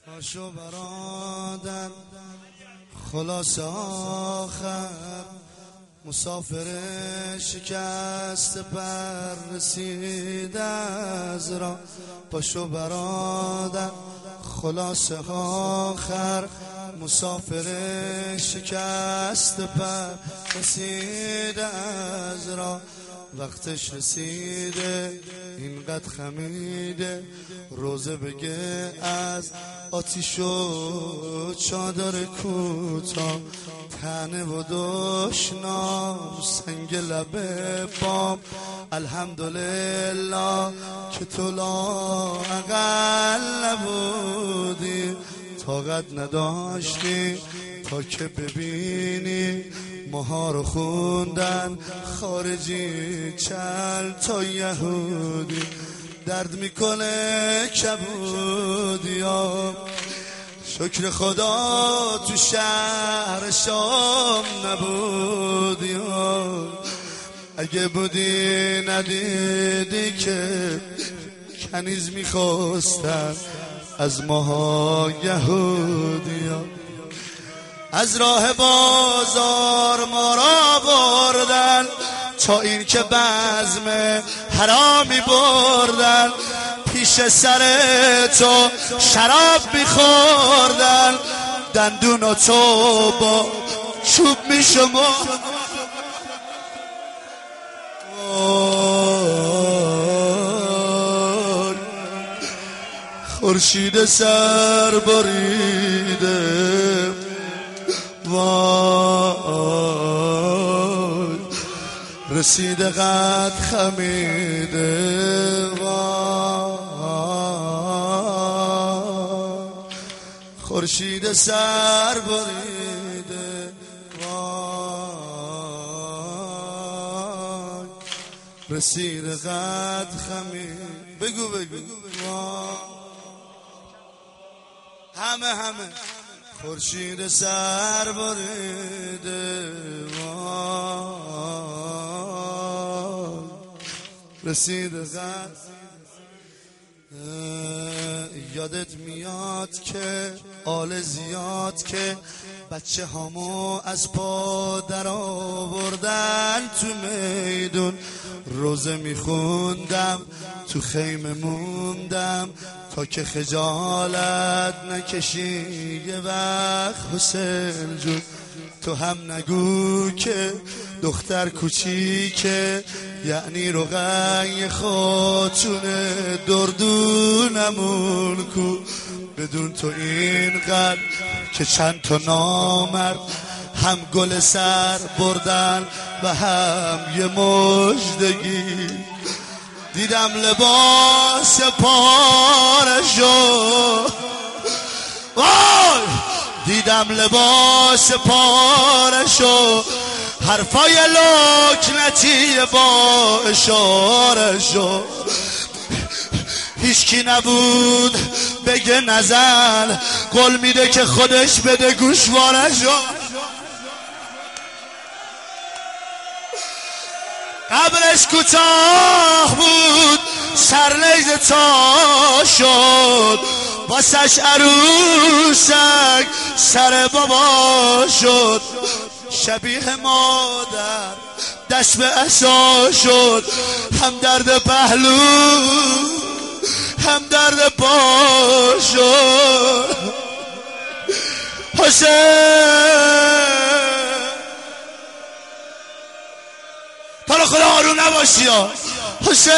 پاشو برادر خلاص آخر مسافر شکست پر رسید از راه. پاشو برادر خلاص آخر مسافر شکست پر رسید از راه. وقتش رسیده اینقدر خمیده روزه بگه از آتیش و چادر کوتاه تنه و دشنام سنگ لبه بام. الحمدلله که تو لااقل نبودی طاقت نداشتی تا که ببینی ماها رو خوندن خارجی چل تا یهودی. درد میکنه کبودی ها شکر خدا تو شهر شام نبودی ها. اگه بودی ندیدی که کنیز میخواستن از ماها یهودی ها. از راه بازار ما را بردن تا این که بزم حرامی بردن. پیش سر تو شراب میخوردن دندون و تو با چوب میشمردن. خورشید سر بریده وای رسیده قد خمیده وای خورشید سر بریده وای رسیده قد خمیده. بگو وای همه خورشید سر بریده وای رسیده قد. یادت میاد که آل زیاد که بچه هامو از پا در آوردن تو میدون. روزه میخوندم تو خیمه موندم تا که خجالت نکشی یه وقت حسین جون. تو هم نگو که دختر کوچیکه یعنی رقیه خاتون دردونمون کو. بدون تو اینقدر که چند تا نامرد هم گل سر بردن و هم یه مژدگی. دیدم لباس پارشو وای دیدم لباس پارشو حرفای لکنتی با اشارشو. هیچکی نبود بگه نزن قول میده که خودش بده گوشوارشو. قبرش کوتاه بود سرلیز تا شد واسش عروسک سر بابا شد. شبیه مادر دست به عصا شد هم درد پهلو هم درد پا شد. حسین تو رو خدا آروم نباشی ها حسین.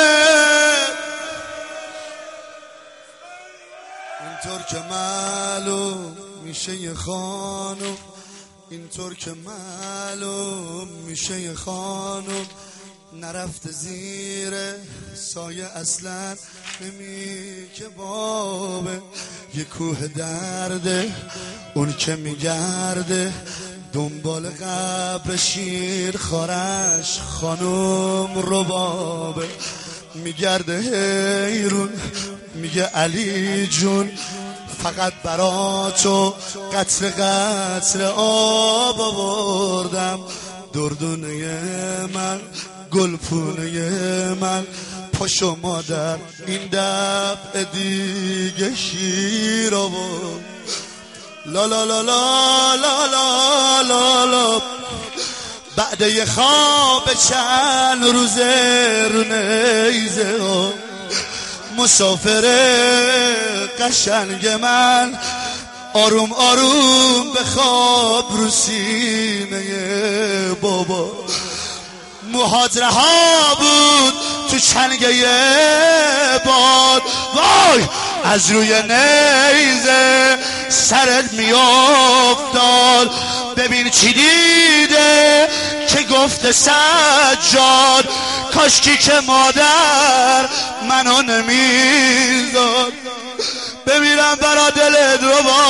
اینطور که معلوم میشه یه خانم اینطور که معلوم میشه یه خانم نرفته زیر سایه اصلا که بابه. یه کوه درده اون که میگرده دنبال قبر شیر خارش خانم ربابه. میگرده حیرون میگه علی جون فقط براتو قطر قطر آب آوردم. دردونه من گلپونه من پاشو مادر این دفعه دیگه شیر آورد. لا لا لا لا لا لا لا لا. بعد یه خواب چند روزه رو نیزه مسافر قشنگ من آروم آروم به خواب رو سینه بابا. موهات رها بود تو چنگه باد، وای از روی نیزه سرت میافتاد. ببین چی دیده که گفته سجاد، کاشکی که مادر منو نمیزاد. بمیرم برا دلت رو با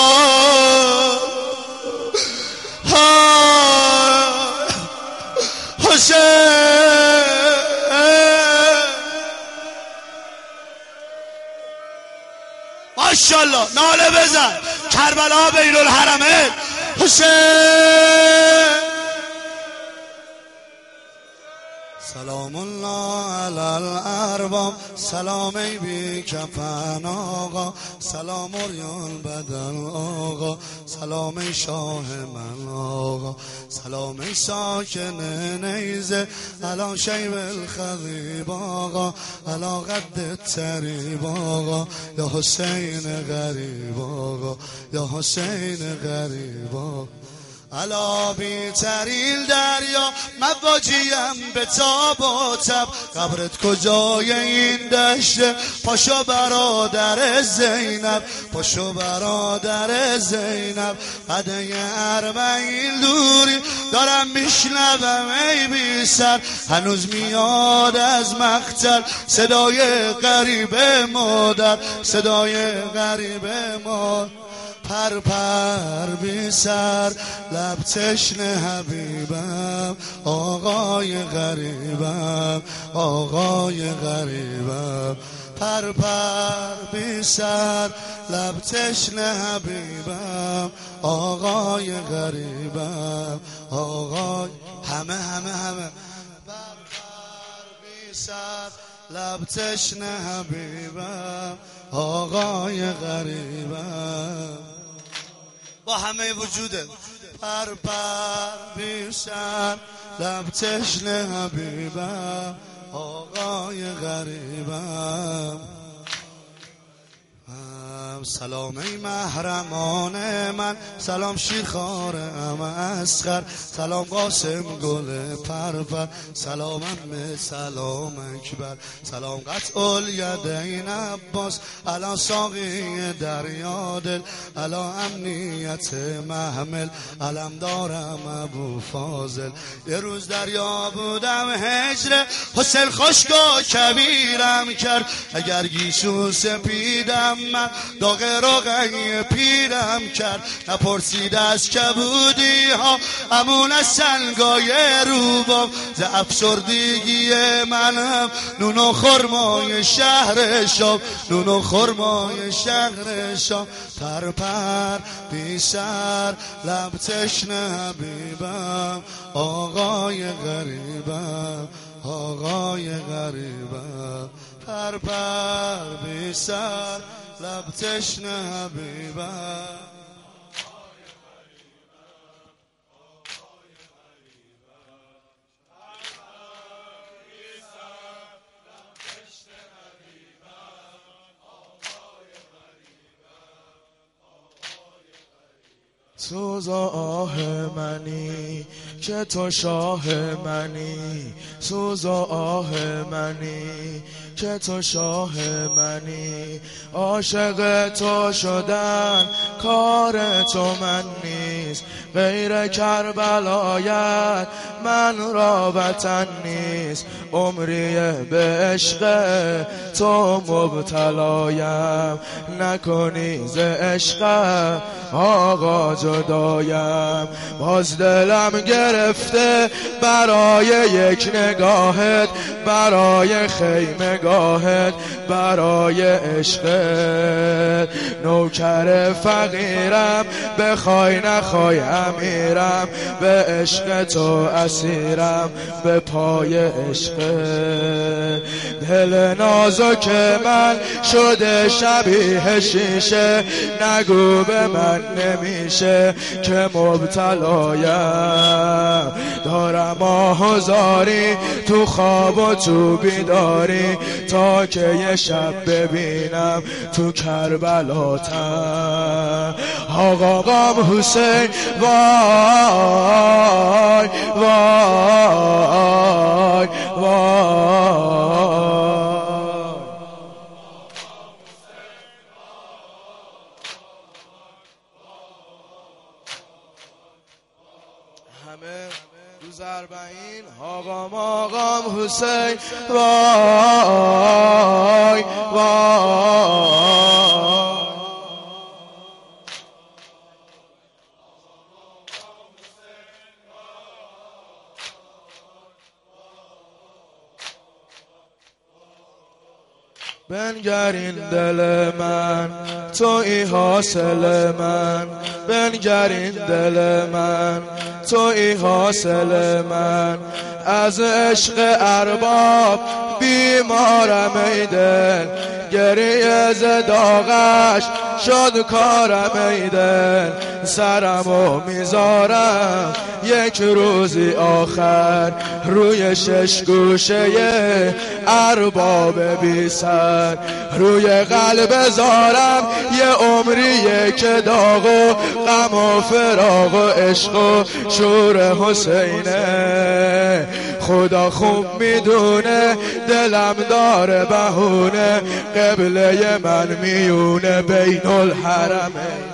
حسین. ماشاءالله ناله بزن کربلا بین الحرمین حسین. سلام الله علی الارباب، سلام ای بی کفن آقا، سلام اوریان بدن آقا، سلام ای شاه من آقا، سلام ای ساکن نیزه علا شیب الخضیب آقا، علا قد تریب آقا، یا حسین غریب آقا، یا حسین غریب آقا. علا بی تریل دریا مواجیم به تاب و تب، قبرت کجای این دشته پاشو برادر زینب، پاشو برادر زینب. قده 40 دوری دارم میشنوم ای بی سر، هنوز میاد از مقتل صدای غریب مادر، صدای غریب مادر. پر پر بی سر لب تشنه حبیبم، آقای غریبم، آقای غریبم. پر پر بی سر لب تشنه حبیبم، آقای غریبم، آقای همه پر پر بی سر لب تشنه حبیبم، آقای غریبم. با همه وجوده پر پر بی سر لب تشنه حبیبم، آقای غریبم. سلام ای محرمان من، سلام شیخار ام اسخر، سلام قاسم گل پرپر، سلام امه سلام اکبر، سلام قطع الیدین عباس، علا ساقی دریا دل، علا امنیت محمل، علم دارم ابو فاضل. یه روز دریا بودم هجر حسین خشکا کبیرم کرد، اگر گیسو سپیدم من داغ روغنی پیرم کرد. نپرسید از کبودی ها امون از سنگای روبام، ز افسردگی منم نون و خرمای شهر شام، نون و خرمای شهر شام. پر پر بی سر لب تشنه حبیبم، آقای غریبم، آقای غریبم. پر پر بی سر لب تشنه حبیبم. سوز و آه منی که تو شاه منی، سوز و آه منی که تو شاه منی. عاشق تو شدن کار تو من نیست، غیر کربلایت من را وطن نیست. عمری به عشق تو مبتلایم، نکنی ز عشق آقا جدایم. باز دلم گرفته برای یک نگاهت، برای خیمگاهت، برای عشقت. نوکر فقیرم بخوای نخوای امیرم، به عشق تو اسیرم، به پای عشق. دل نازک من شده شبیه شیشه، نگو به من نمیشه که مبتلایم. دارم آهوزاری تو خواب و تو بیداری، تا که یه شب ببینم تو کربلاتم. آقام حسین وای وای وای. همه روز 40 آقام حسین وای وای. بنگر این دل من تویی حاصل من، بنگر این دل من تویی حاصل من. از عشق ارباب بیمارم ای دل، گریه ز داغش شد کارم ای دل. سرمو میذارم یک روزی آخر روی 6 گوشه ارباب بی سر. روی قلب زارم یه عمریه که داغ و غم و فراق و عشق و شور حسینه. خدا خوب میدونه دلم داره بهونه، قبله من میونه بین الحرمین.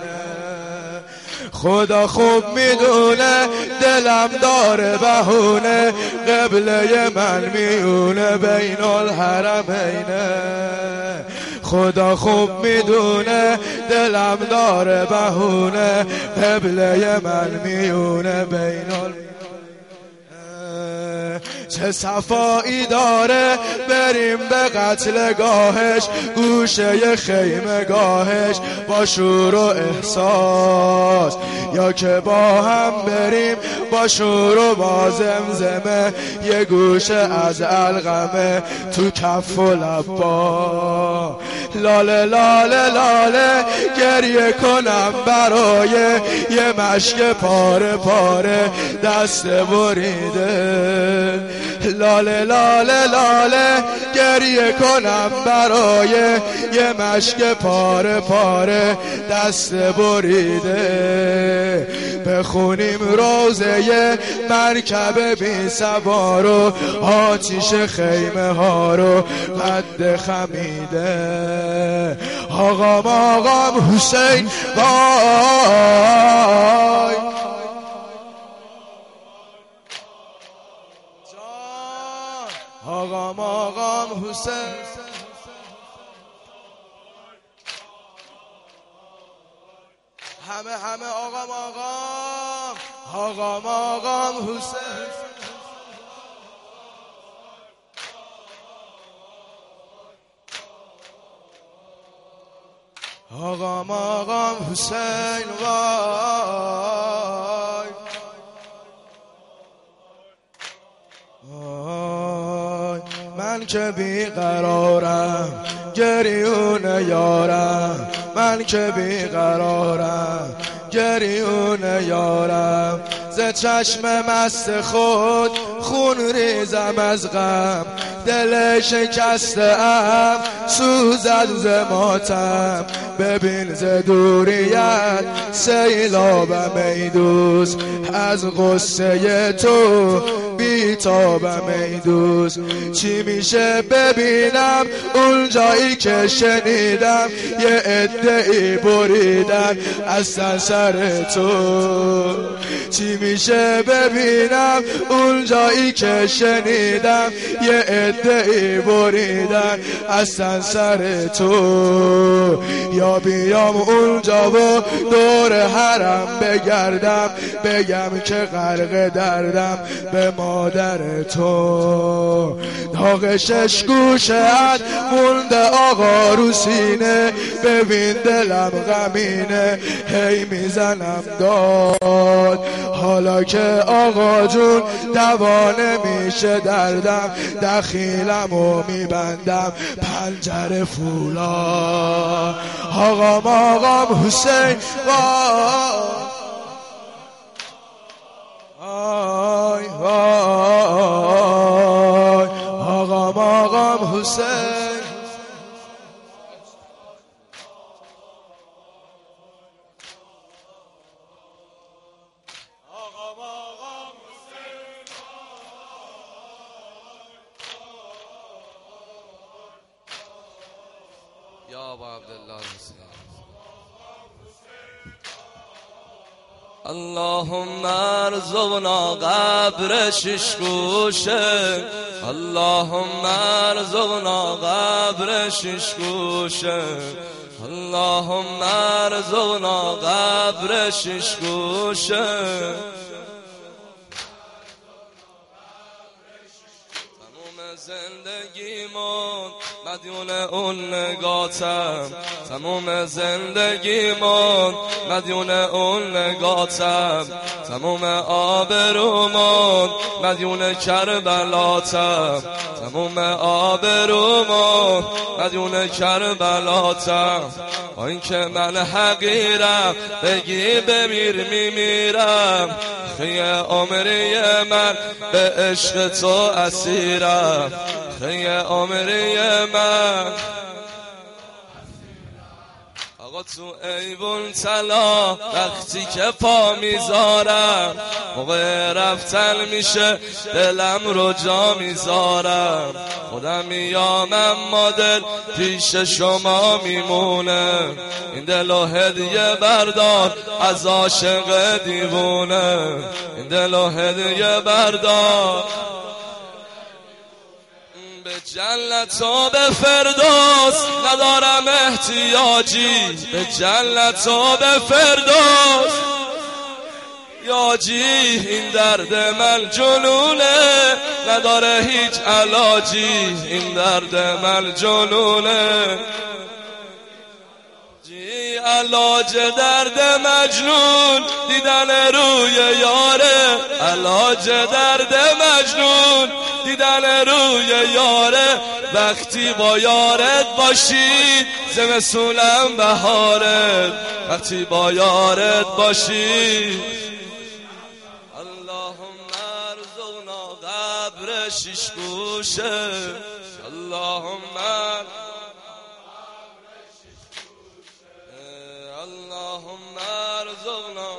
خدا خوب میدونه دلم داره بهونه، قبله من میونه بین الحرمین. خدا خوب میدونه دلم داره بهونه، قبله من میونه بین الحرمین. چه صفایی داره بریم به قتلگاهش، گوشه خیمه گاهش با شور و احساس. یا که با هم بریم با شور و با زمزمه، یه گوشه از القمه تو کف و لبا. لاله لاله لاله گریه کنم برای یه مشک پاره پاره دست بریده. لاله لاله لاله گریه کنم برای یه مشک پاره پاره دست بریده. بخونیم روزه مرکب بی سوار و آتیش خیمه ها رو قد خمیده. آقام حسین وای. آقام حسین همه آقام حسین. آقام حسین وای. من که بیقرارم گریون یارم، من که بیقرارم گریون یارم. ز چشم مست خود خون ریزم از غم، دل شکسته ام سوزد ز ماتم. ببین ز دوریت سیلابم ای دوست، از غصه تو بیتابم ای دوست. چی میشه ببینم اون جایی که شنیدم یه عده‌ای بریدن از سر تو. چی میشه ببینم اون جایی صدایی که شنیدم یه عده‌ای بریدن اصلا سر تو، یا بیام اونجا و دور حرم بگردم بگم که غرق دردم به مادر تو. داغ شش گوشه‌ات مونده آقا رو سینه، ببین دلم غمینه هی میزنم داد. حالا که آقا جون دوا نمیشه دردم، دخیلمو میبندم پنجره فولاد. آقام حسین وای وای، آقام حسین یا ابا عبدالله حسین. اللهم ارزقنا قبر شش گوشه، اللهم ارزقنا قبر شش گوشه، اللهم ارزقنا قبر شش گوشه. زندگیمون مدیون اون نگاتم، تموم زندگیمون مدیون اون نگاتم، تموم آبرومون مدیون کربلاتم، تموم آبرومون مدیون کربلاتم. با اینکه من حقیرم بگی بمیر میمیرم، خیه عمری من به عشق تو اسیرم، خیه عمری من. آقا تو ایوون طلا وقتی که پا میذارم، موقع رفتن میشه دلم رو جا میذارم، خودم میامم مادر پیش شما میمونه، این دل و هدیه بردار از عاشق دیوونه، این دل و هدیه بردار به جنت و به فردوس، ندارم احتیاجی به جنت و به فردوس یاجی. این درد من جنونه نداره هیچ علاجی، این درد من جنونه علاج درد مجنون دیدن روی یاره، علاج درد مجنون دیدن روی یاره. وقتی با یارت باشید زمستونم بهارت، وقتی با یارت باشید. اللهم ارزقنا قبر شش گوشه، اللهم اللهم ارزقنا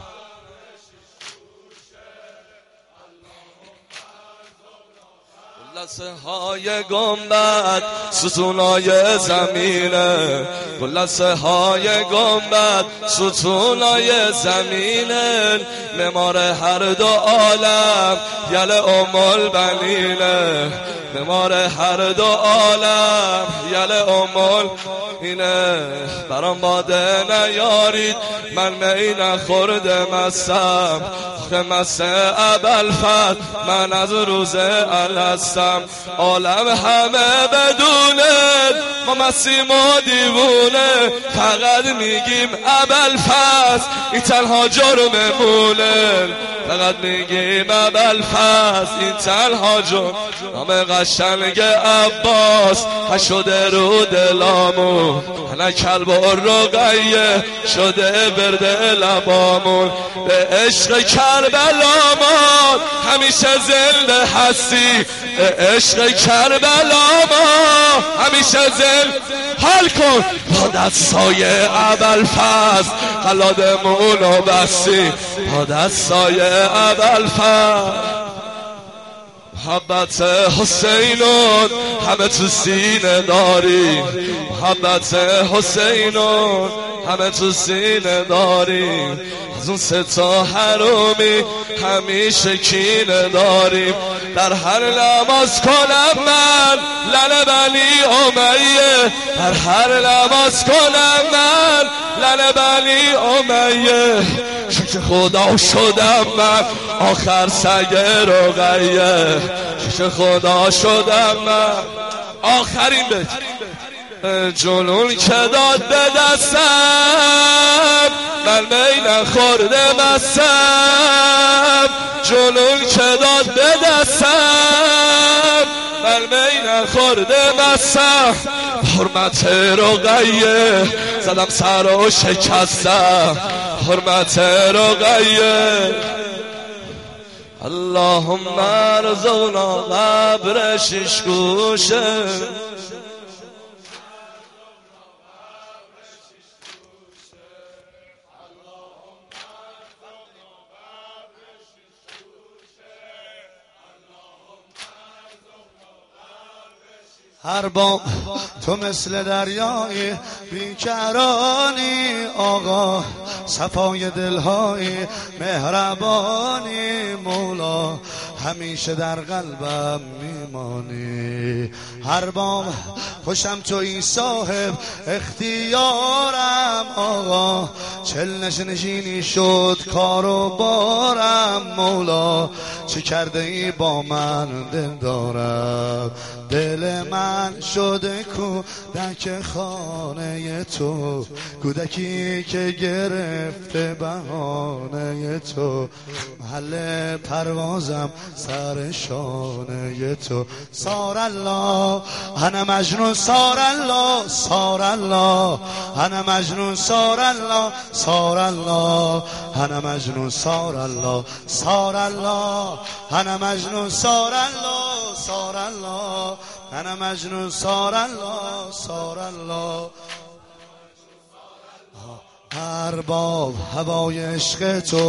لسه های گنبد ستونای زمینه، لسه های گنبد ستونای زمینه، معمار هر دو عالم یل ام البنینه، معمار هر دو عالم یل ام اینه. برام باده نیارید من می نخورده مستم، آخه مست ابوالفضل من از روز الستم. عالم همه بدونه ما مسیم و دیوونه، فقط میگیم ابوالفضل این تنها جرممونه، فقط میگیم ابوالفضل این تنها جرم. نام قشنگ عباس شده رو دلامون، انا کلب و رقیه شده برده لبامون. به عشق کربلا ما همیشه زنده هستی، به عشق کربلا ما همیشه زنده. حال کن با دستای ابوالفضل قلادمونو بستی، با دستای ابوالفضل. محبت حسینون همه تو سینه داری، محبت حسینون همه تو سینه داریم، از اون 3 تا حرومی همیشه کینه داریم. در هر نماز کنم من لعنت بنی امیه، در هر نماز کنم من لعنت بنی امیه. شک خدا شدم من آخر سگ رقیه، شک خدا شدم من. آخرین بیت جنون که داد به دستم من می نخورده مستم، جنون که داد به دستم من می نخورده مستم. حرمت رقیه زدم سر و شکستم، حرمت رقیه. اللهم ارزقنا قبر 6 گوشه، ارباب تو مثل دریای بیکرانی آقا، صفای دلهای مهربانی مولا، همیشه در قلبم میمانی. ارباب خوشم تویی صاحب اختیارم آقا، 40 نشینی شد کار و بارم مولا، چه کرده ای با من دل دارم، دل من شده کودک خانه تو، کودکی که گرفته بهانه تو، محل پروازم سر شانه تو. سار الله انا مجنون، سار الله سار الله انا مجنون، سار الله سار الله انا مجنون، سار الله سار الله انا مجنون، سار الله سار الله انا مجنون، سار الله سار الله. ارباب هوای عشق تو،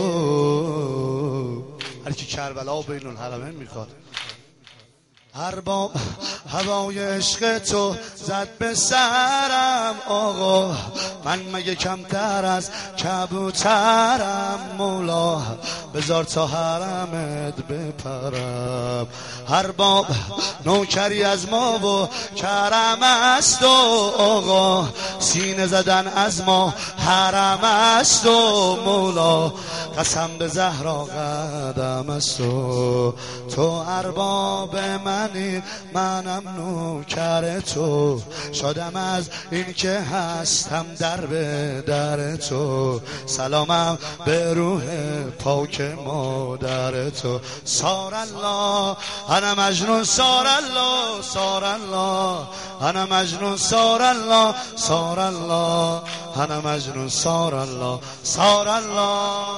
هر کی کربلا و بین الحرمین میخواد. ارباب هوای عشق تو زد به سرم آقا، من مگه کمتر از کبوترم مولا، بذار تا حرمت بپرم. ارباب نوکری از ما و کرم است و آقا، سینه زدن از ما حرم است و مولا، قسم به زهرا قدم است و تو ارباب منی، منم نوکر تو، شادم از این که هستم در به در تو، سلامم به روح پاک مادر تو. سار الله انا مجنون، سار الله سار الله انا مجنون، سار الله سار الله انا مجنون، سار الله سار الله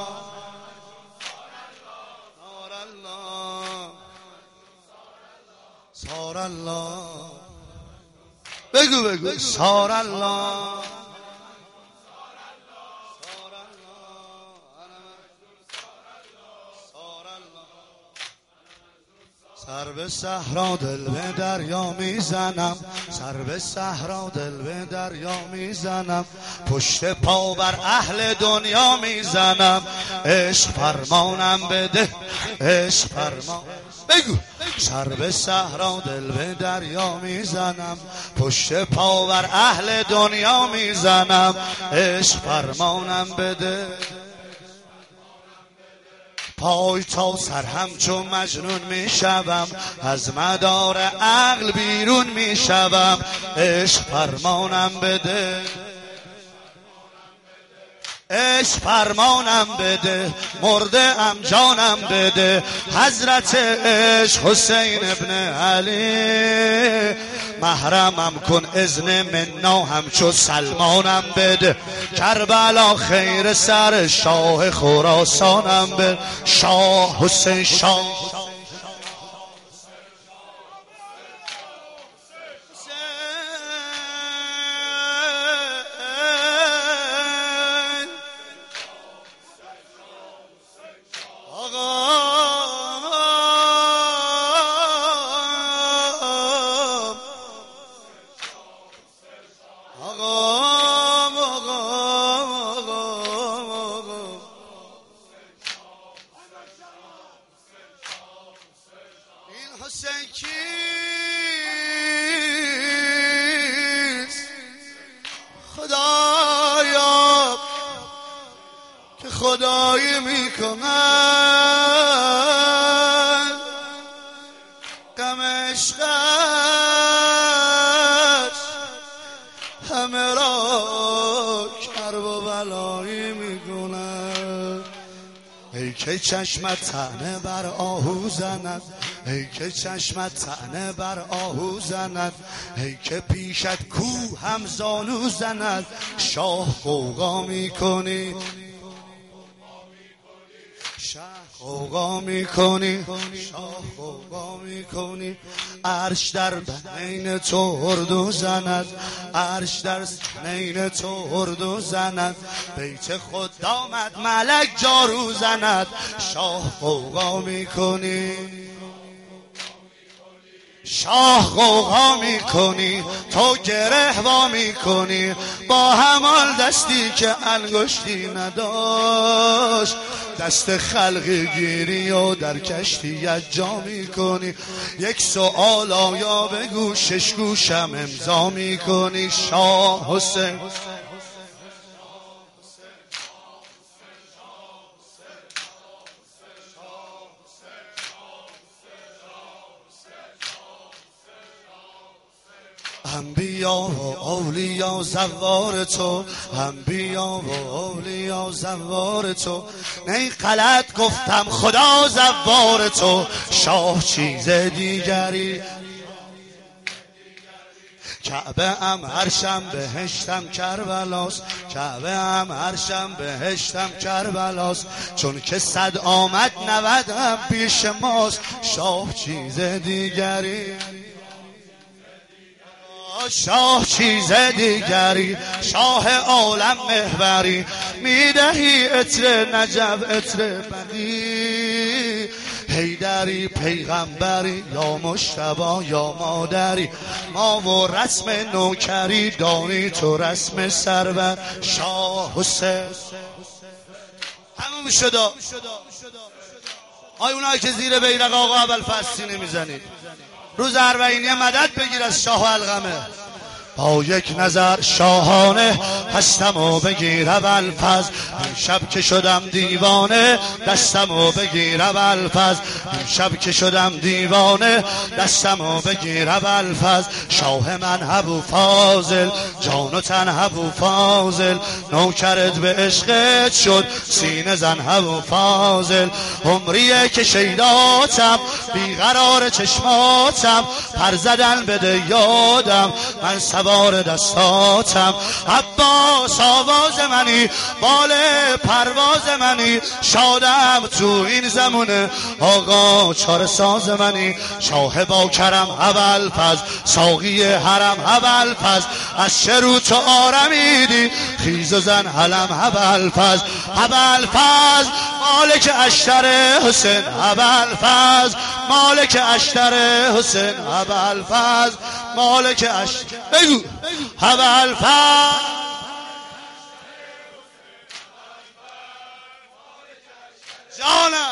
سار الله. بگو بگو سار الله سر به صحرا دل به دریا میزنم، سر به صحرا دل به دریا میزنم، پشت پا بر اهل دنیا میزنم، عشق فرمانم بده عشق فرمان. بگو سر به صحرا دل به دریا میزنم، پشت پا بر اهل دنیا میزنم، عشق فرمانم بده، پای تا سر همچون مجنون میشوم، از مدار عقل بیرون میشوم، عشق فرمانم بده عشق فرمانم بده، مرده ام جانم بده، حضرت عشق حسین ابن علی، محرمم کن اذن منا همچو سلمانم بده، کربلا خیر سر شاه خراسانم بده، شاه حسین شاه خدایی میکنن غم عشقش همه را کرب و بلایی میکنن. ای که چشمت طعنه بر آهو زند، ای که چشمت طعنه بر آهو زند، ای که پیشت کو هم زانو زند، شاه غوغا میکنی، شاه غوغا میکنی، شاه غوغا میکنی. عرش در بنین تو اردو زند، عرش در بنین تو اردو زند. بیت خود آمد ملک جارو زند، شاه غوغا میکنی، شاه غوغا میکنی. تو گره وا میکنی با همان دستی که انگشتی نداشت، دست خلقی گیری و در کشتیت جا میکنی. یک سؤال آیا بگو شش گوشم امضا میکنی. شاه حسین انبیا و اولیا زوار تو، انبیا و اولیا زوار تو. نه غلط گفتم خدا زوار تو، شاه چیز دیگری. کعبه ام عرشم بهشتم کربلاست، کعبه ام عرشم بهشتم کربلاست. چون که 100 آمد 90 هم پیش ماست، شاه چیز دیگری، شاه چیز دیگری. شاه عالم محوری میدهی عطر نجب عطر بدی. حیدری پیغمبری یا مجتبی یا مادری، ما و رسم نوکری دانی تو رسم سرور. شاه حسین همون شدا. آی اونایی که زیر بیرق آقا ابوالفضل سینه میزنید، روز اربعینی مدد بگیر از شاه و علقمه. با یک نظر شاهانه هستم و بگیر ابوالفضل. امشب که شدم دیوانه دستم و بگیر ابوالفضل. امشب که شدم دیوانه دستم و بگیر ابوالفضل. شاه من ابو فاضل، جان و تن ابو فاضل. نوکرت به عشقت شد سینه زن ابو فاضل. عمریه که شیداتم بیقرار چشماتم، پر زدن بده یادم من سوار دستاتم. عباس آواز منی، بال پرواز منی، شادم تو این زمونه آقا چار ساز منی. شاه با کرم ابوالفضل، ساقی حرم ابوالفضل. از چه رو تو آرمیدی خیز و زن علم ابوالفضل. ابوالفضل مالک اشتر حسین ابوالفضل، مالک اشتر حسین ابوالفضل، مالک اشتر بگو ابوالفضل. جانم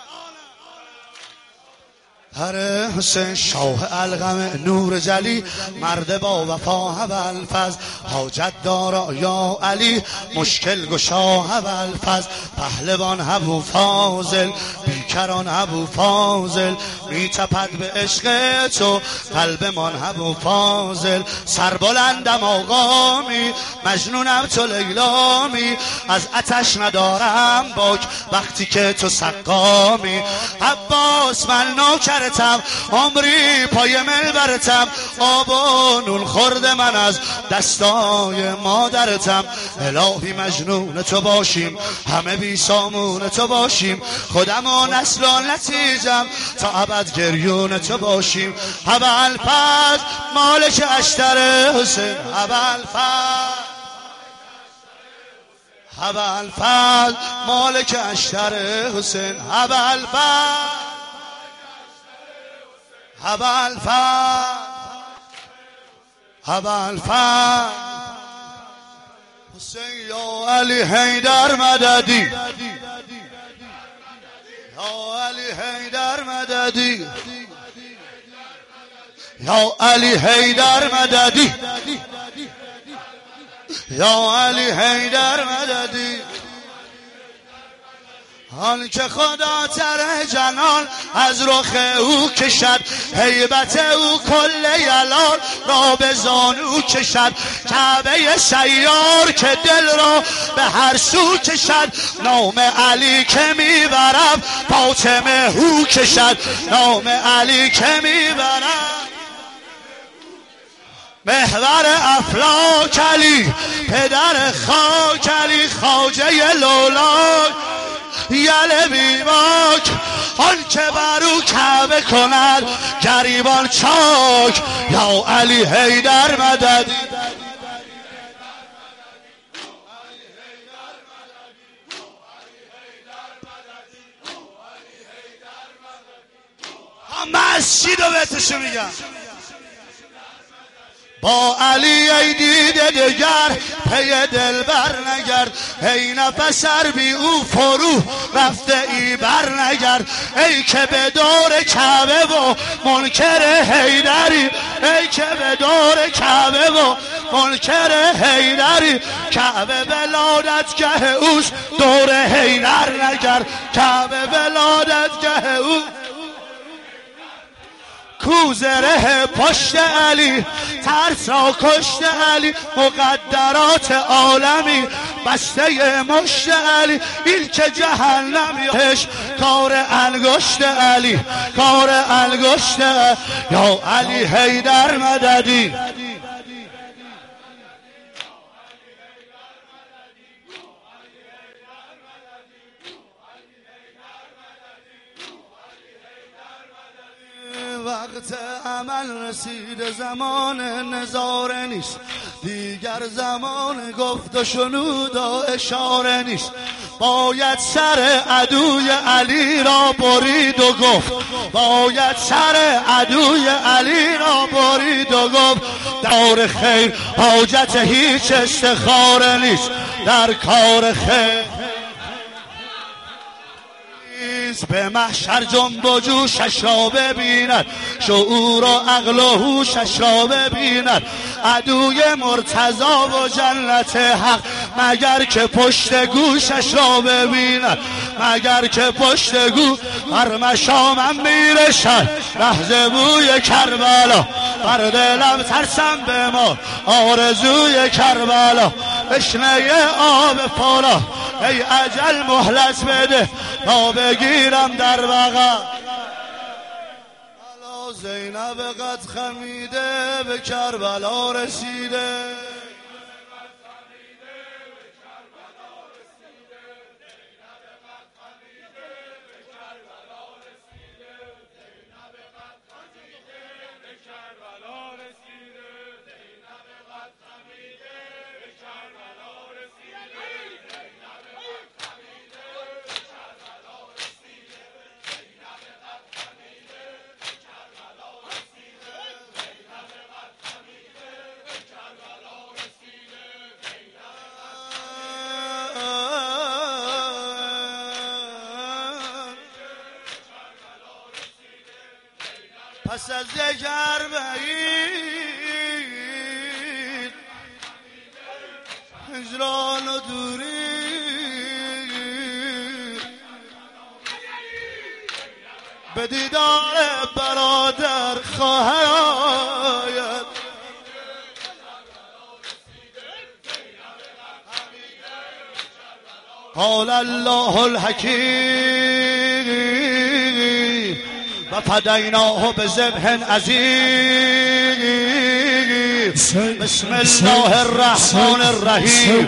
هر حسین شاه علقم نور جلی، مرد با وفا ابوالفضل. حاجت دارا یا علی مشکل گشا ابوالفضل. پهلوان ابو فاضل بیکران ابو فاضل. میتپد به عشق تو قلبمان ابو فاضل. سربلندم آقامی مجنونم تو لیلامی، از آتش ندارم باک وقتی که تو سقامی. عباس من نوکرتم عمری پای منبرتم، آب و نون خورد من از دستای مادرتم. الهی مجنون تو باشیم همه بی سامون تو باشیم، خودم و نسل و نتیجم تا ابد گریون تو باشیم. ابوالفضل مالک اشتر حسین ابوالفضل. ابوالفضل مالک اشتر حسین ابوالفضل. ابوالفضل ابوالفضل حسین یا علی حیدر مددی، یا علی حیدر مددی، یا علی حیدر مددی، یا علی حیدر مددی. آن که خدا تر جنان از رخ او کشد، هیبت او کل یلال را به زانو کشد، کعبه سیار که دل را به هر سو کشد، نام علی که میبرم فاطمه هو کشد، نام علی که میبرم محور افلاک علی، پدر خاک علی، خواجه لولاک یل بیباک، آن که برو کعبه کند گریبان چاک، یا علی حیدر مددی. مسجد و بهتشو میگم با علی ای دیده دگر پی دل بر نگرد، ای نفسر بی او فرو رفته ای بر نگرد، ای که به دور کعبه و منکر حیدری، ای که به دور کعبه و منکر حیدری، کعبه ولادتگه اوست دور حیدر نگرد، کعبه ولادتگه او کوزره پشت علی، ترسا کشت علی، مقدرات عالمی بسته مشت علی، این که جهنمیش کار انگشت علی، کار انگشت یا علی حیدر مددی. وقت عمل رسید، زمان نظاره نیست دیگر، زمان گفت و شنود و اشاره نیست، باید سر عدوی علی را برید و گفت، باید سر عدوی علی را برید و گفت، دار خیر حاجت هیچ استخاره نیست در کار خیر، به محشر جنب و جوشش را ببیند، شعور و عقل و هوشش را ببیند، عدوی مرتضی و جنت حق مگر که پشت گوشش را ببیند، مگر که پشت گوش بر مشامم میرشد لحظه بوی کربلا، بر دلم ترسم به ما آرزوی کربلا، تشنه آب فولا ای اجل مهلت بده تا بگیرم در بغل، زینب قد خمیده به کربلا رسیده، پس از دگر بعید هجران و دوری، به دیدار برادر خواهر آید، قال الله الحکیم و فدیناه بذبح عظیم، بسم الله الرحمن الرحیم،